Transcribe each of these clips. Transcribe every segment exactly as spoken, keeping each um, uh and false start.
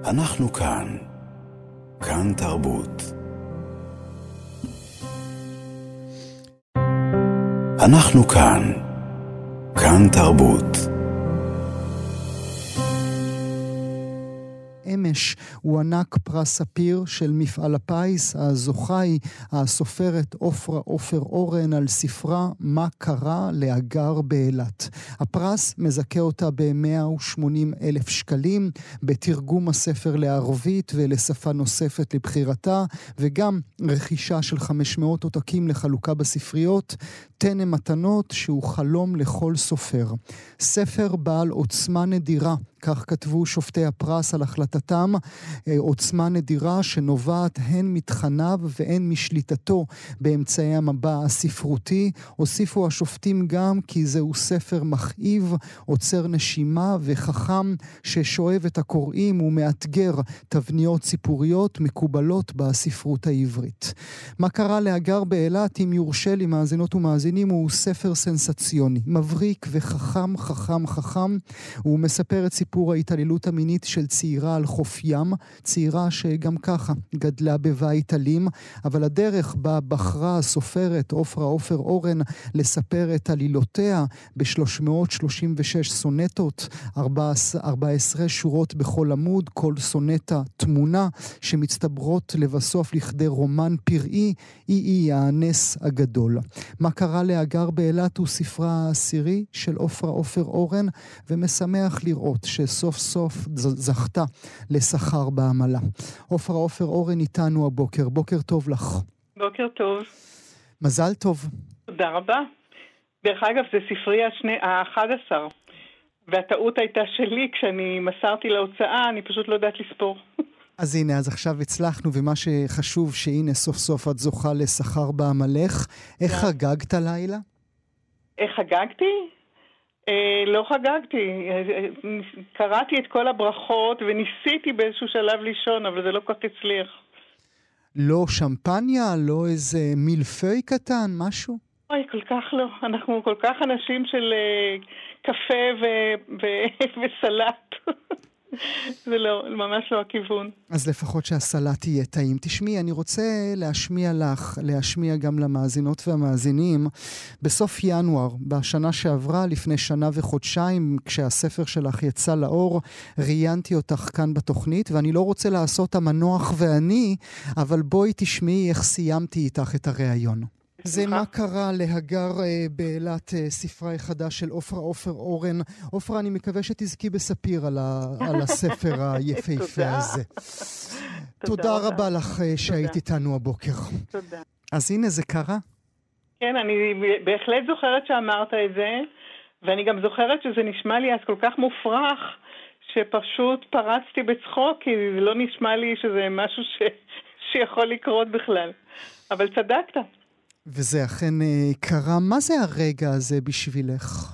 אנחנו כאן. כאן תרבות. אנחנו כאן. כאן תרבות. אמש הוענק פרס ספיר של מפעל הפיס. הזוכה היא הסופרת עופרה עופר אורן על ספרה מה קרה להגר באילת. הפרס מזכה אותה ב-מאה ושמונים אלף שקלים בתרגום הספר לערבית ולשפה נוספת לבחירתה, וגם רכישה של חמש מאות עותקים לחלוקה בספריות. תן מתנות שהוא חלום לכל סופר. ספר בעל עוצמה נדירה, כך כתבו שופטי הפרס על החלטתם, עוצמה נדירה שנובעת הן מתכניו והן משליטתו באמצעי המבע הספרותי. הוסיפו השופטים גם כי זהו ספר מכאיב, עוצר נשימה וחכם ששואב את הקוראים ומאתגר תבניות סיפוריות מקובלות בספרות העברית. מה קרה להגר באילת, אם יורשה לי מאזינות ומאזינים, הוא ספר סנסציוני, מבריק וחכם חכם חכם. הוא מספר את סיפור ההתעללות המינית של צעירה על חוף ים, צעירה שגם ככה גדלה בבית אלים, אבל הדרך בה בחרה הסופרת עופרה עופר אורן לספר את עלילותיה ב-שלוש מאות שלושים ושש סונטות, ארבע עשרה שורות בכל עמוד, כל סונטה תמונה, שמצטברות לבסוף לכדי רומן פראי, אי-אי הנס הגדול. מה קרה להגר באילת הוא ספרה העשירי של עופרה עופר אורן, ומשמח לראות שסוף סוף זכתה לשכר בעמלה. עופרה עופר אורן איתנו הבוקר. בוקר טוב לך. בוקר טוב. מזל טוב. תודה רבה. דרך אגב, זה ספרי השני, ה-אחד עשר. והטעות הייתה שלי כשאני מסרתי להוצאה, אני פשוט לא יודעת לספור. אז הנה, אז עכשיו הצלחנו, ומה שחשוב שהנה סוף סוף את זוכה לשכר בעמלך. איך חגגת לילה? איך חגגתי? אה, לא חגגתי. קראתי את כל הברכות וניסיתי באיזשהו שלב לישון, אבל זה לא כל כך הצליח. לא שמפניה? לא איזה מילפוי קטן? משהו? אוי, כל כך לא. אנחנו כל כך אנשים של אה, קפה ו- ו- וסלט. זה לא, ממש לא הכיוון. אז לפחות שהסלט יהיה טעים. תשמעי, אני רוצה להשמיע לך, להשמיע גם למאזינות והמאזינים. בסוף ינואר, בשנה שעברה, לפני שנה וחודשיים, כשהספר שלך יצא לאור, ראיינתי אותך כאן בתוכנית, ואני לא רוצה לעשות המנוח ואני, אבל בואי תשמעי איך סיימתי איתך את הראיון. זה מה קרה להגר באילת, ספרה החדש של עופרה עופר אורן. עופרה, אני מקווה שתזכי בספיר על, ה, על הספר היפהפה הזה. תודה רבה לך שהיית איתנו הבוקר. תודה. אז הנה זה קרה. כן, אני בהחלט זוכרת שאמרת את זה, ואני גם זוכרת שזה נשמע לי אז כל כך מופרך, שפשוט פרצתי בצחוק, כי זה לא נשמע לי שזה משהו ש... שיכול לקרות בכלל. אבל צדקת. וזה אכן קרה. מה זה הרגע הזה בשבילך?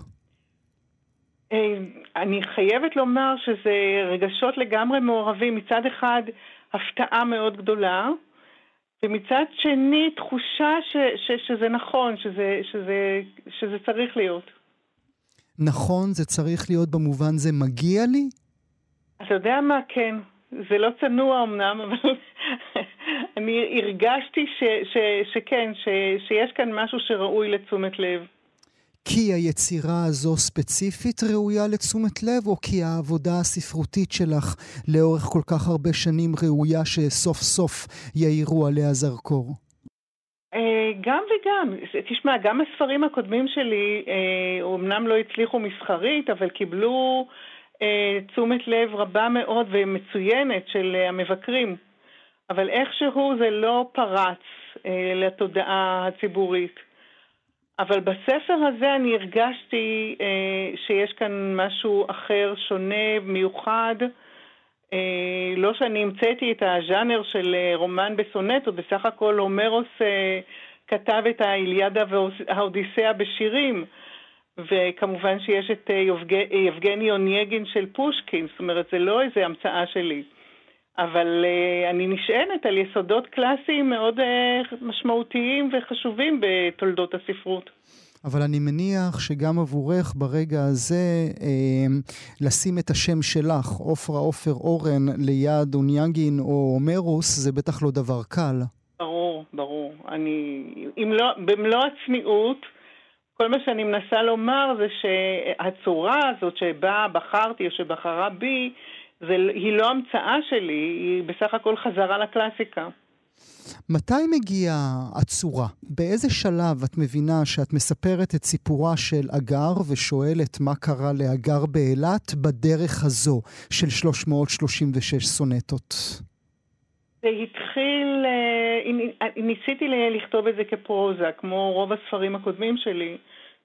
אני חייבת לומר שזה רגשות לגמרי מעורבים. מצד אחד, הפתעה מאוד גדולה, ומצד שני, תחושה ש, ש, שזה נכון, שזה, שזה, שזה צריך להיות. נכון, זה צריך להיות במובן זה מגיע לי? אתה יודע מה? כן. זה לא צנוע אמנם, אבל אני הרגשתי ש, ש, שכן, ש, שיש כאן משהו שראוי לתשומת לב. כי היצירה הזו ספציפית ראויה לתשומת לב, או כי העבודה הספרותית שלך לאורך כל כך הרבה שנים ראויה שסוף סוף יאירו עליה זרקור? גם וגם. תשמע, גם הספרים הקודמים שלי אומנם לא הצליחו מסחרית, אבל קיבלו תשומת לב רבה מאוד ומצוינת של המבקרים. אבל איכשהו זה לא פרץ לתודעה הציבורית. אבל בספר הזה אני הרגשתי שיש כאן משהו אחר, שונה, מיוחד. לא שאני המצאתי את הז'אנר של רומן בסונטות, בסך הכל הומרוס כתב את האיליאדה והאודיסאה בשירים. וכמובן שיש את יבגני אונייגין של פושקין, זאת אומרת, זה לא איזו המצאה שלי. אבל uh, אני נשענת על יסודות קלאסיים מאוד uh, משמעותיים וחשובים בתולדות הספרות. אבל אני מניח שגם עבורך ברגע הזה אה, לשים את השם שלך, עופרה עופר אורן, ליד אוניאגין או אומרוס, זה בטח לא דבר קל. ברור, ברור. אני, אם לא, במלוא הצניעות, כל מה שאני מנסה לומר זה שהצורה הזאת שבה בחרתי או שבחרה בי, זה, היא לא המצאה שלי, היא בסך הכל חזרה לקלאסיקה. מתי מגיעה הצורה? באיזה שלב את מבינה שאת מספרת את סיפורה של אגר ושואלת מה קרה לאגר באילת בדרך הזו של שלוש מאות שלושים ושש סונטות? זה התחיל, ניסיתי לכתוב את זה כפרוזה, כמו רוב הספרים הקודמים שלי,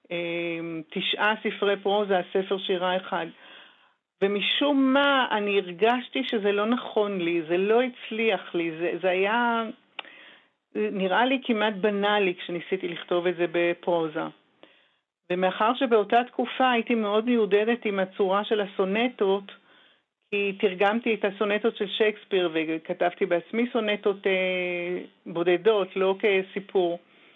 תשעה ספרי פרוזה, ספר שירה אחד. ומשום מה אני הרגשתי שזה לא נכון לי, זה לא הצליח לי, זה, זה היה נראה לי כמעט בנאלי כשניסיתי לכתוב את זה בפרוזה. ומאחר שבאותה תקופה הייתי מאוד מיודדת עם הצורה של הסונטות, כי תרגמתי את הסונטות של שייקספיר וכתבתי בעצמי סונטות אה, בודדות, לא כסיפור.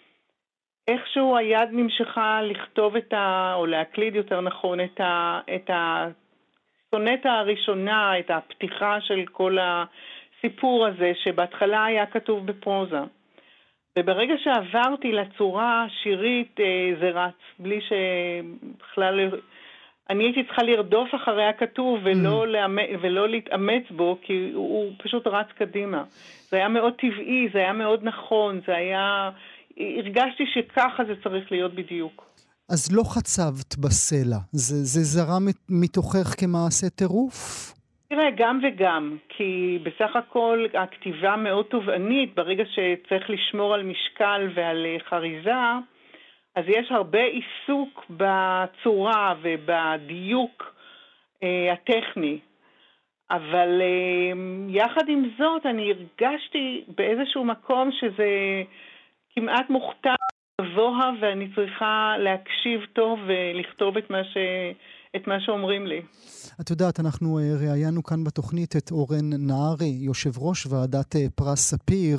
איכשהו היד נמשכה לכתוב את ה... או להקליד יותר נכון את ה... את ה... סונטה הראשונה, את הפתיחה של כל הסיפור הזה, שבהתחלה היה כתוב בפרוזה. וברגע שעברתי לצורה שירית, זה רץ, בלי שבכלל... אני הייתי צריכה לרדוף אחרי הכתוב ולא, mm. לאמץ, ולא להתאמץ בו, כי הוא, הוא פשוט רץ קדימה. זה היה מאוד טבעי, זה היה מאוד נכון, זה היה... הרגשתי שככה זה צריך להיות בדיוק. אז לא חצבת בסלע, זה, זה זרה מתוכך כמעשה טירוף? תראה, גם וגם, כי בסך הכל הכתיבה מאוד תובענית, ברגע שצריך לשמור על משקל ועל חריזה, אז יש הרבה עיסוק בצורה ובדיוק אה, הטכני. אבל אה, יחד עם זאת, אני הרגשתי באיזשהו מקום שזה כמעט מוכתב גבוה, ואני צריכה להקשיב טוב ולכתוב את מה, ש... את מה שאומרים לי. את יודעת, אנחנו ראיינו כאן בתוכנית את אורן נהרי, יושב ראש ועדת פרס ספיר,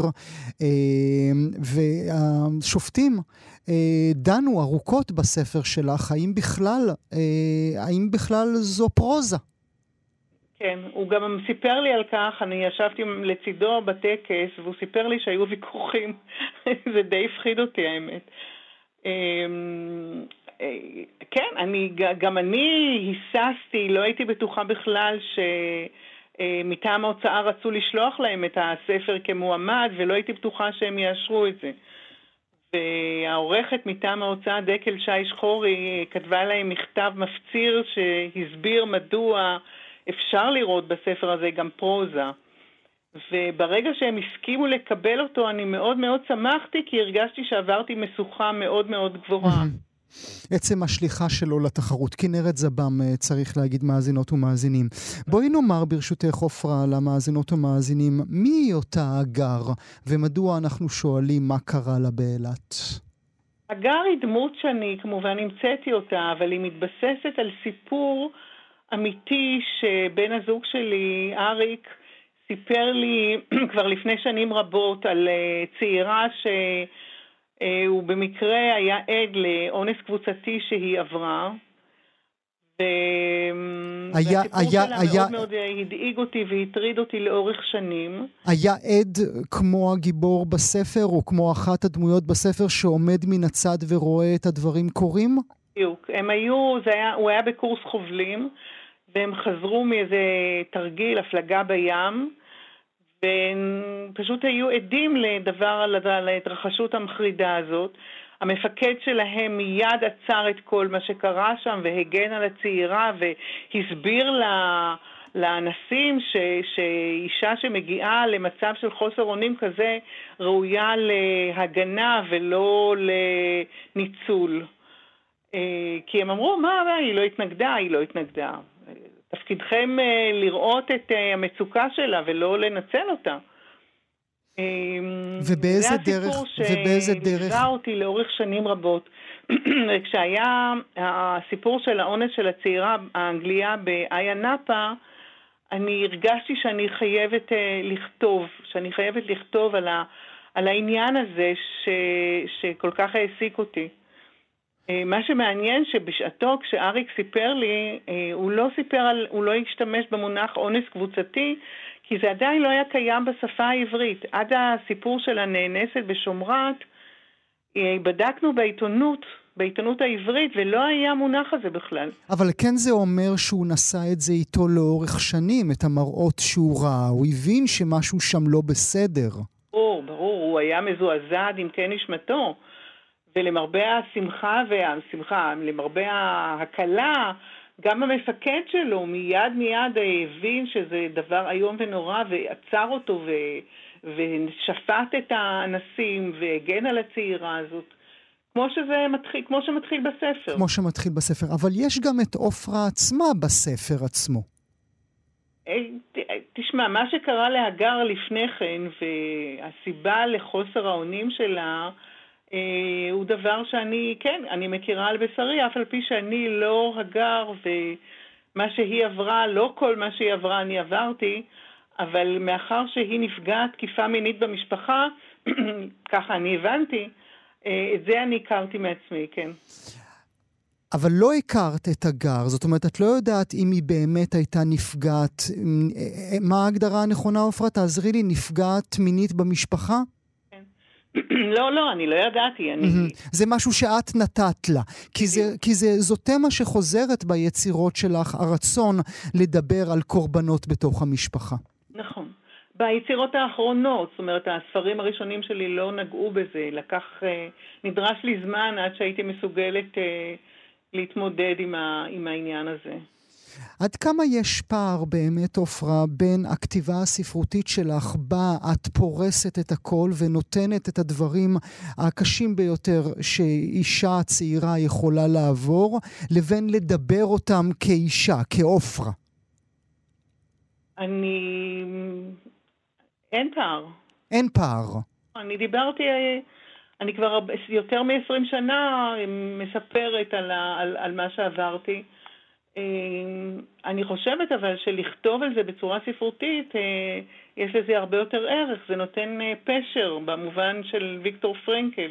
והשופטים דנו ארוכות בספר שלך, האם בכלל, האם בכלל זו פרוזה? כן, הוא גם סיפר לי על כך, אני ישבתי לצידו בטקס, והוא סיפר לי שהיו ויכוחים, זה די הפחיד אותי האמת. כן, אני, גם אני היססתי, לא הייתי בטוחה בכלל שמטעם ההוצאה רצו לשלוח להם את הספר כמועמד, ולא הייתי בטוחה שהם יאשרו את זה. והעורכת מטעם ההוצאה דקל שי שחורי כתבה להם מכתב מפציר שהסביר מדוע אפשר לראות בספר הזה גם פרוזה. וברגע שהם הסכימו לקבל אותו, אני מאוד מאוד שמחתי, כי הרגשתי שעברתי משוכה מאוד מאוד גבוהה. עצם השליחה שלו לתחרות, כנרת זבם, צריך להגיד מאזינות ומאזינים. בואי נאמר ברשותך עופרה למאזינות ומאזינים, מי אותה אגר, ומדוע אנחנו שואלים מה קרה לה באילת? אגר היא דמות שאני כמובן המצאתי אותה, אבל היא מתבססת על סיפור אמיתי שבן הזוג שלי, אריק, סיפר לי כבר לפני שנים רבות על צעירה שהוא במקרה היה עד לאונס קבוצתי שהיא עברה, והסיפור שלה מאוד מאוד הדאיג אותי והטריד אותי לאורך שנים. היה עד כמו הגיבור בספר, או כמו אחת הדמויות בספר שעומד מן הצד ורואה את הדברים קורים? בדיוק, הם היו, זה היה, הוא היה בקורס חובלים, והם חזרו מאיזה תרגיל, הפלגה בים, והם פשוט היו עדים לדבר, על ההתרחשות המחרידה הזאת. המפקד שלהם מיד עצר את כל מה שקרה שם, והגן על הצעירה, והסביר לה, לאנסים ש, שאישה שמגיעה למצב של חוסר אונים כזה, ראויה להגנה ולא לניצול. כי הם אמרו, מה, היא לא התנגדה, היא לא התנגדה. תפקידכם לראות את המצוקה שלה ולא לנצל אותה. ובאיזה דרך, ובאיזה דרך? זה הסיפור אותי לאורך שנים רבות. כשהיה הסיפור של האונס של הצעירה האנגליה באיה נאפה, אני הרגשתי שאני חייבת לכתוב, שאני חייבת לכתוב על, ה, על העניין הזה ש, שכל כך העסיק אותי. מה שמעניין שבשעתו כשאריק סיפר לי, הוא לא סיפר על, הוא לא השתמש במונח אונס קבוצתי, כי זה עדיין לא היה קיים בשפה העברית. עד הסיפור של הנאנסת בשומרת, בדקנו בעיתונות, בעיתונות העברית, ולא היה מונח הזה בכלל. אבל כן זה אומר שהוא נשא את זה איתו לאורך שנים, את המראות שהוא ראה. הוא הבין שמשהו שם לא בסדר. ברור, ברור, הוא היה מזועזע עם כן נשמתו. ולמרבה השמחה והשמחה, למרבה ההקלה, גם המפקד שלו מיד מיד הבין שזה דבר איום ונורא, ועצר אותו ו... ושפט את האנסים והגן על הצעירה הזאת, כמו שזה מתחיל, כמו שמתחיל בספר. כמו שמתחיל בספר, אבל יש גם את אופרה עצמה בספר עצמו. תשמע, מה שקרה להגר לפני כן, והסיבה לחוסר האונים שלה, הוא דבר שאני, כן, אני מכירה על בשרי, אף על פי שאני לא הגר, ומה שהיא עברה, לא כל מה שהיא עברה אני עברתי, אבל מאחר שהיא נפגעת תקיפה מינית במשפחה, ככה אני הבנתי, את זה אני הכרתי מעצמי, כן. אבל לא הכרת את הגר, זאת אומרת, את לא יודעת אם היא באמת הייתה נפגעת, מה ההגדרה הנכונה, אופרה? תעזרי לי, נפגעת מינית במשפחה? כן. לא, לא, אני לא ידעתי. אני... זה משהו שאת נתת לה, כי, זה, כי זה, זו תמה שחוזרת ביצירות שלך, הרצון לדבר על קורבנות בתוך המשפחה. נכון. ביצירות האחרונות, זאת אומרת, הספרים הראשונים שלי לא נגעו בזה, לקח, נדרש לי זמן עד שהייתי מסוגלת להתמודד עם, ה, עם העניין הזה. עד כמה יש פער באמת, אופרה, בין הכתיבה הספרותית שלך, בה את פורסת את הכל ונותנת את הדברים הקשים ביותר שאישה צעירה יכולה לעבור, לבין לדבר אותם כאישה, כאופרה? אני... אין פער. אין פער. אני דיברתי, אני כבר יותר מ-עשרים שנה מספרת על, על, על מה שעברתי. אני חושבת אבל שלכתוב על זה בצורה ספרותית, יש לזה הרבה יותר ערך. זה נותן פשר במובן של ויקטור פרנקל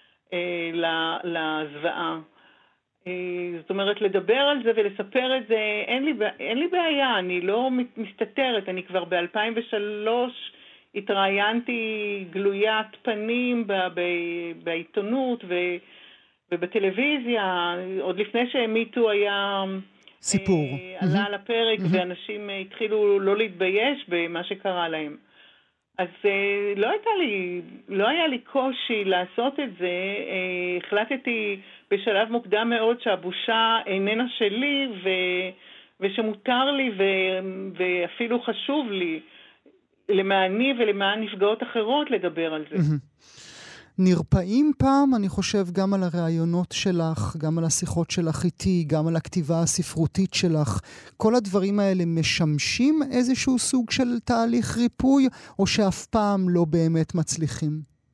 לזוועה. זאת אומרת, לדבר על זה ולספר את זה, אין לי, אין לי בעיה, אני לא מסתתרת. אני כבר ב-אלפיים ושלוש התראיינתי גלוית פנים ב- ב- בעיתונות ו- ובטלוויזיה, עוד לפני שמיטו היה... סיפור. אה, עלה mm-hmm. על הפרק mm-hmm. ואנשים התחילו לא להתבייש במה שקרה להם. אז אה, לא הייתה לי, לא היה לי קושי לעשות את זה. אה, החלטתי בשלב מוקדם מאוד שהבושה איננה שלי ו, ושמותר לי ו, ואפילו חשוב לי למעני ולמען נפגעות אחרות לדבר על זה. נרפאים פעם, אני חושב, גם על הרעיונות שלך, גם על השיחות שלך איתי, גם על הכתיבה הספרותית שלך. כל הדברים האלה משמשים איזשהו סוג של תהליך ריפוי, או שאף פעם לא באמת מצליחים?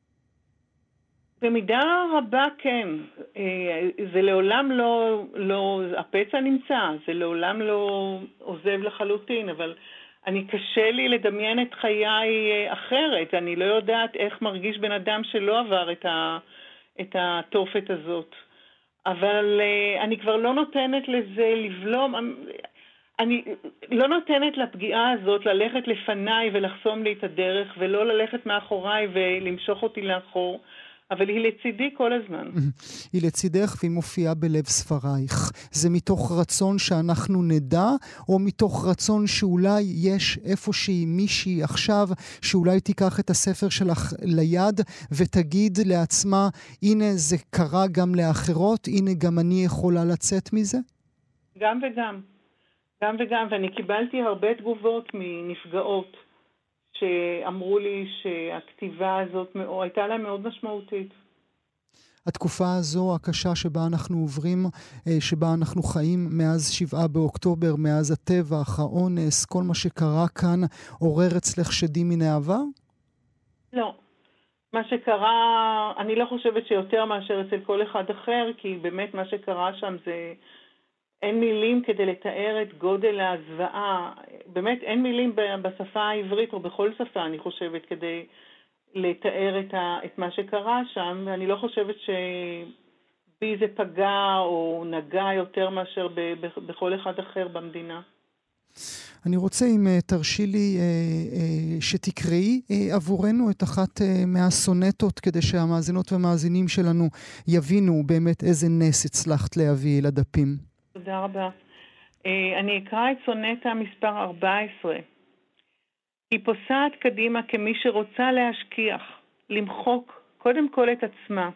במידה רבה כן. זה לעולם לא, לא, הפצע נמצא, זה לעולם לא עוזב לחלוטין, אבל אני קשה לי לדמיין את חיי אחרת. אני לא יודעת איך מרגיש בן אדם שלא עבר את, ה, את התופת הזאת. אבל אני כבר לא נותנת לזה לבלום. אני לא נותנת לפגיעה הזאת ללכת לפניי ולחסום לי את הדרך, ולא ללכת מאחוריי ולמשוך אותי לאחור. אבל היא לצידי כל הזמן. היא לצידך והיא מופיעה בלב ספרייך. זה מתוך רצון שאנחנו נדע, או מתוך רצון שאולי יש איפושהי מישהי עכשיו, שאולי תיקח את הספר שלך ליד ותגיד לעצמה, הנה זה קרה גם לאחרות, הנה גם אני יכולה לצאת מזה? גם וגם. גם וגם, ואני קיבלתי הרבה תגובות מנפגעות, שאמרו לי שהכתיבה הזאת הייתה לה מאוד משמעותית. התקופה הזו הקשה שבה אנחנו עוברים, שבה אנחנו חיים מאז שבעה באוקטובר, מאז הטבח, האונס, כל מה שקרה כאן, עורר אצלך שדים מן העבר? לא. מה שקרה, אני לא חושבת שיותר מאשר אצל כל אחד אחר, כי באמת מה שקרה שם זה... אין מילים כדי לתאר את גודל הזוועה. באמת אין מילים בשפה העברית או בכל שפה, אני חושבת, כדי לתאר את, ה, את מה שקרה שם. ואני לא חושבת בי זה פגע או נגע יותר מאשר ב- ב- בכל אחד אחר במדינה. אני רוצה, אם אה, תרשי לי, אה, אה, שתקראי אה, עבורנו את אחת אה, מהסונטות, כדי שהמאזינות והמאזינים שלנו יבינו באמת איזה נס הצלחת להביא לדפים. תודה רבה. אה, אני אקרא את סונטה מספר ארבע עשרה. היא פוסעת קדימה כמי שרוצה להשכיח, למחוק קודם כל את עצמה,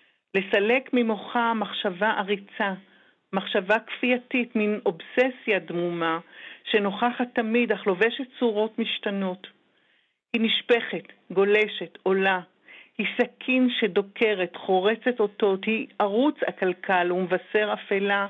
לסלק ממוחה מחשבה עריצה, מחשבה כפייתית, מין אובססיה דמומה, שנוכחת תמיד אך לובשת צורות משתנות. היא נשפכת, גולשת, עולה. היא סכין שדוקרת, חורצת אותות. היא ערוץ הקלקל ומבשר אפלה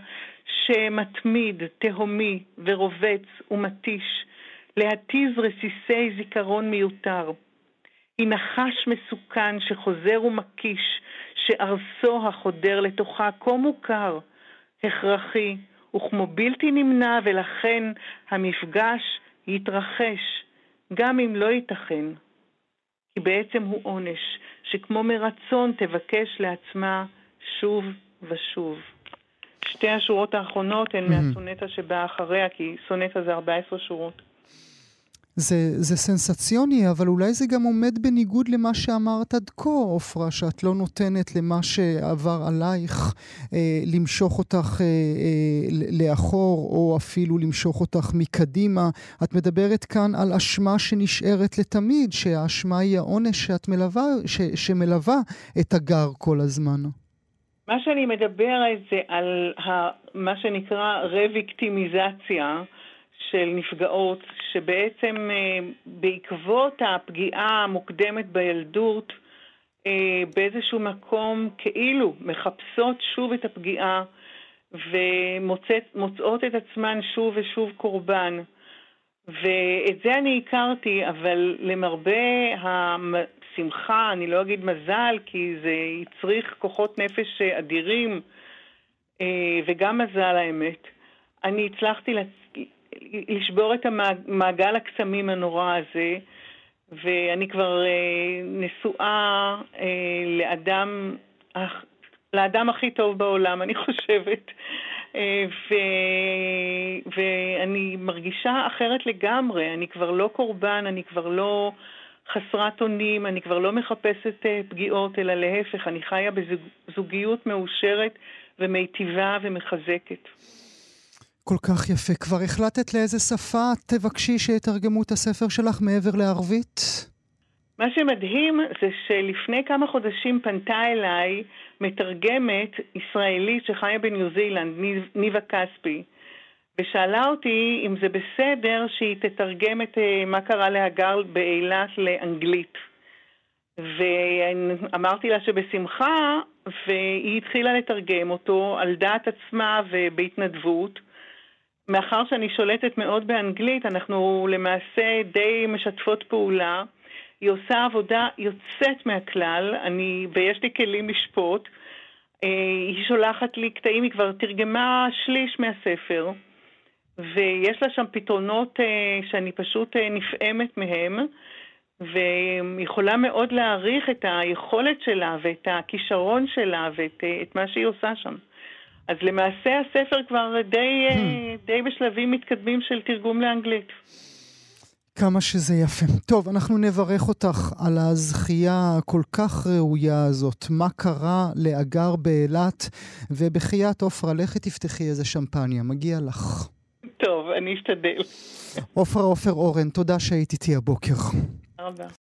שמתמיד, תהומי ורובץ ומתיש, להתיז רסיסי זיכרון מיותר. היא נחש מסוכן שחוזר ומקיש, שארסו החודר לתוכה כה מוכר, הכרחי, וכמו בלתי נמנע, ולכן המפגש יתרחש, גם אם לא ייתכן. כי בעצם הוא עונש, שכמו מרצון תבקש לעצמה שוב ושוב. שתי השורות האחרונות הן מהסונטה שבאה אחריה, כי סונטה זה ארבע עשרה שורות. זה, זה סנסציוני, אבל אולי זה גם עומד בניגוד למה שאמרת עד כה, אופרה, שאת לא נותנת למה שעבר עלייך אה, למשוך אותך אה, אה, לאחור, או אפילו למשוך אותך מקדימה. את מדברת כאן על אשמה שנשארת לתמיד, שהאשמה היא העונש שאת מלווה, ש, שמלווה את הגר כל הזמן. מה שאני מדברת זה על ה, מה שנקרא רוויקטימיזציה, של נפגעות, שבעצם בעקבות הפגיעה המוקדמת בילדות, באיזשהו מקום כאילו מחפשות שוב את הפגיעה, ומוצאות את עצמן שוב ושוב קורבן. ואת זה אני הכרתי, אבל למרבה השמחה, אני לא אגיד מזל, כי זה יצריך כוחות נפש אדירים, וגם מזל האמת. אני הצלחתי לשבור את המעגל הקסמים הנורא הזה, ואני כבר נשואה לאדם, לאדם הכי טוב בעולם, אני חושבת. ו, ואני מרגישה אחרת לגמרי, אני כבר לא קורבן, אני כבר לא חסרת אונים, אני כבר לא מחפשת פגיעות, אלא להפך, אני חיה בזוגיות מאושרת ומיטיבה ומחזקת. כל כך יפה. כבר החלטת לאיזה שפה תבקשי שיתרגמו את הספר שלך מעבר לערבית? מה שמדהים זה שלפני כמה חודשים פנתה אליי מתרגמת ישראלית שחיה בניו זילנד, ניבה כספי, ושאלה אותי אם זה בסדר שהיא תתרגם את מה קרה להגר באילת לאנגלית. ואמרתי לה שבשמחה, והיא התחילה לתרגם אותו על דעת עצמה ובהתנדבות. מאחר שאני שולטת מאוד באנגלית, אנחנו למעשה די משתפות פעולה. היא עושה עבודה יוצאת מהכלל, אני, ויש לי כלים לשפוט. היא שולחת לי קטעים, היא כבר תרגמה שליש מהספר, ויש לה שם פתרונות שאני פשוט נפעמת מהם, ויכולה מאוד להעריך את היכולת שלה ואת הכישרון שלה ואת את מה שהיא עושה שם. אז למעשה הספר כבר די, די בשלבים מתקדמים של תרגום לאנגלית. כמה שזה יפה. טוב, אנחנו נברך אותך על הזכייה הכל כך ראויה הזאת. מה קרה לאגר באילת, ובחיית עופרה, לכי תפתחי איזה שמפניה, מגיע לך. טוב, אני אשתדל. עופרה עופר אורן, תודה שהיית איתי הבוקר. תודה רבה.